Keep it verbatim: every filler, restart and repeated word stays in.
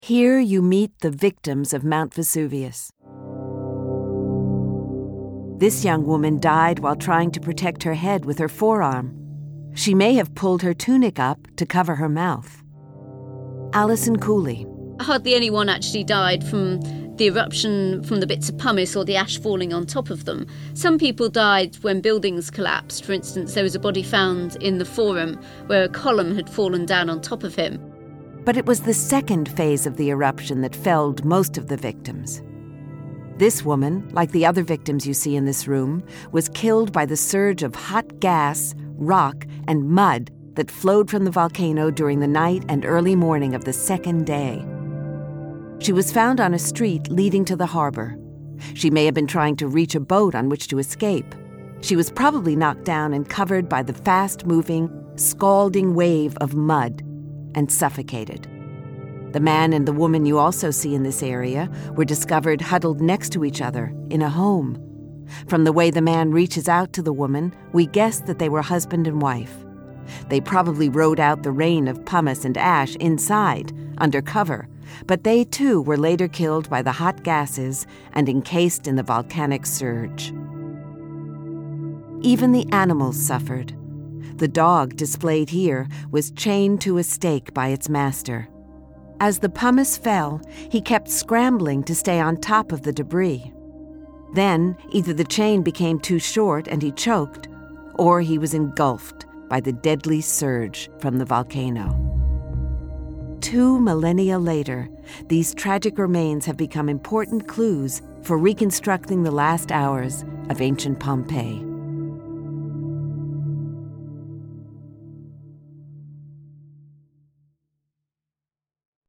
Here you meet the victims of Mount Vesuvius. This young woman died while trying to protect her head with her forearm. She may have pulled her tunic up to cover her mouth. Alison Cooley. Hardly anyone actually died from the eruption from the bits of pumice or the ash falling on top of them. Some people died when buildings collapsed. For instance, there was a body found in the Forum where a column had fallen down on top of him. But it was the second phase of the eruption that felled most of the victims. This woman, like the other victims you see in this room, was killed by the surge of hot gas, rock, and mud that flowed from the volcano during the night and early morning of the second day. She was found on a street leading to the harbor. She may have been trying to reach a boat on which to escape. She was probably knocked down and covered by the fast-moving, scalding wave of mud and suffocated. The man and the woman you also see in this area were discovered huddled next to each other in a home. From the way the man reaches out to the woman, we guess that they were husband and wife. They probably rode out the rain of pumice and ash inside, under cover, but they too were later killed by the hot gases and encased in the volcanic surge. Even the animals suffered. The dog displayed here was chained to a stake by its master. As the pumice fell, he kept scrambling to stay on top of the debris. Then, either the chain became too short and he choked, or he was engulfed by the deadly surge from the volcano. Two millennia later, these tragic remains have become important clues for reconstructing the last hours of ancient Pompeii.